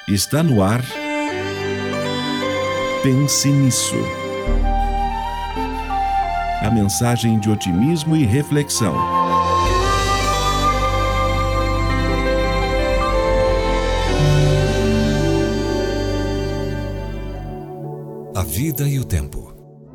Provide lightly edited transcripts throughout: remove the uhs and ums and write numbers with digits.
Está no ar. Pense nisso. A mensagem de otimismo e reflexão. A vida e o tempo.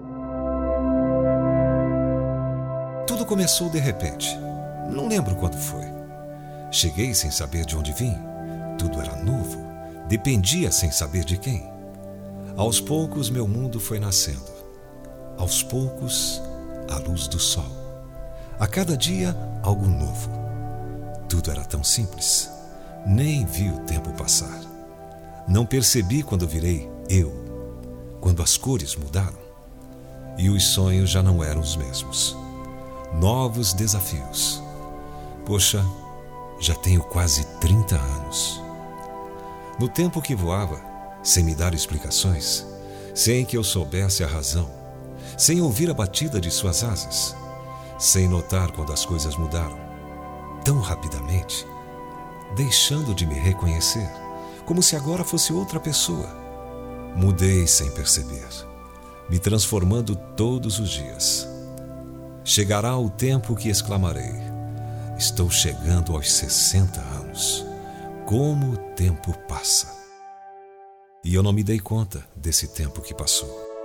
Tudo começou de repente. Não lembro quando foi. Cheguei sem saber de onde vim. Tudo era novo. Dependia sem saber de quem. Aos poucos meu mundo foi nascendo. Aos poucos, a luz do sol. A cada dia, algo novo. Tudo era tão simples. Nem vi o tempo passar. Não percebi quando virei eu. Quando as cores mudaram. E os sonhos já não eram os mesmos. Novos desafios. Poxa, já tenho quase 30 anos. No tempo que voava, sem me dar explicações, sem que eu soubesse a razão, sem ouvir a batida de suas asas, sem notar quando as coisas mudaram, tão rapidamente, deixando de me reconhecer, como se agora fosse outra pessoa. Mudei sem perceber, me transformando todos os dias. Chegará o tempo que exclamarei: estou chegando aos 60 anos. Como o tempo passa. E eu não me dei conta desse tempo que passou.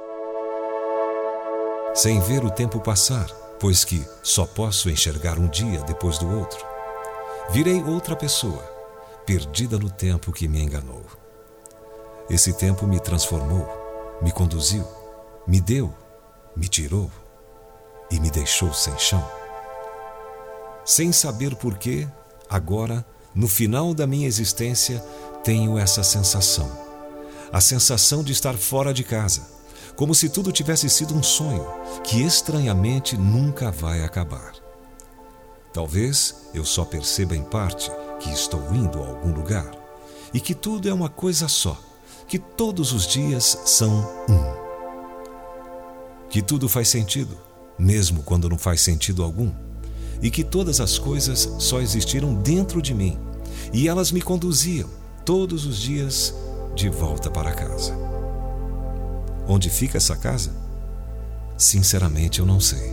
Sem ver o tempo passar, pois que só posso enxergar um dia depois do outro, virei outra pessoa, perdida no tempo que me enganou. Esse tempo me transformou, me conduziu, me deu, me tirou e me deixou sem chão. Sem saber porquê, agora, no final da minha existência, tenho essa sensação. A sensação de estar fora de casa, como se tudo tivesse sido um sonho que estranhamente nunca vai acabar. Talvez eu só perceba em parte que estou indo a algum lugar e que tudo é uma coisa só, que todos os dias são um. Que tudo faz sentido, mesmo quando não faz sentido algum. E que todas as coisas só existiram dentro de mim e elas me conduziam todos os dias de volta para casa. Onde fica essa casa? Sinceramente, eu não sei.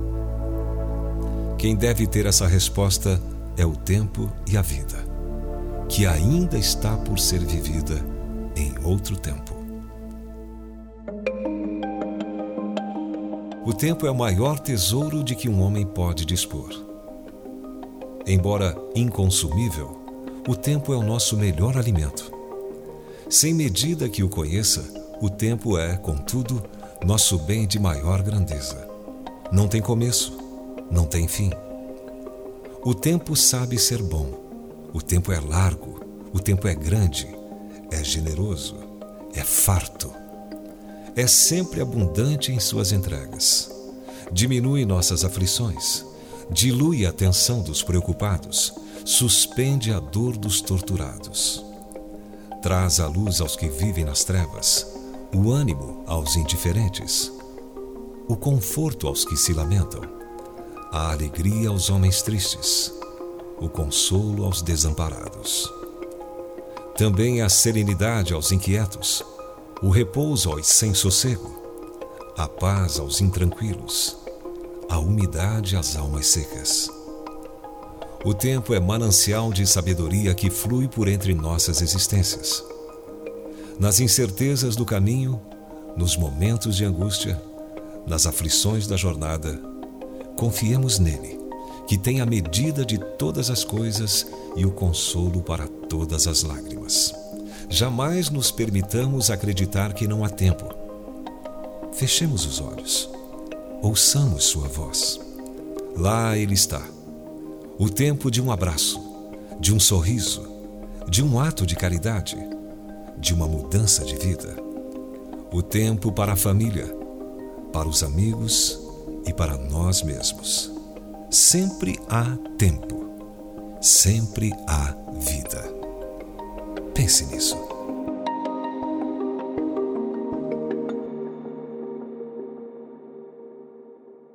Quem deve ter essa resposta é o tempo e a vida, que ainda está por ser vivida em outro tempo. O tempo é o maior tesouro de que um homem pode dispor. Embora inconsumível, o tempo é o nosso melhor alimento. Sem medida que o conheça, o tempo é, contudo, nosso bem de maior grandeza. Não tem começo, não tem fim. O tempo sabe ser bom. O tempo é largo, o tempo é grande, é generoso, é farto. É sempre abundante em suas entregas. Diminui nossas aflições, dilui a tensão dos preocupados, suspende a dor dos torturados. Traz a luz aos que vivem nas trevas, o ânimo aos indiferentes, o conforto aos que se lamentam, a alegria aos homens tristes, o consolo aos desamparados. Também a serenidade aos inquietos, o repouso aos sem sossego, a paz aos intranquilos, a umidade às almas secas. O tempo é manancial de sabedoria que flui por entre nossas existências. Nas incertezas do caminho, nos momentos de angústia, nas aflições da jornada, confiemos nele, que tem a medida de todas as coisas e o consolo para todas as lágrimas. Jamais nos permitamos acreditar que não há tempo. Fechemos os olhos. Ouçamos sua voz. Lá ele está. O tempo de um abraço, de um sorriso, de um ato de caridade, de uma mudança de vida. O tempo para a família, para os amigos e para nós mesmos. Sempre há tempo. Sempre há vida. Pense nisso.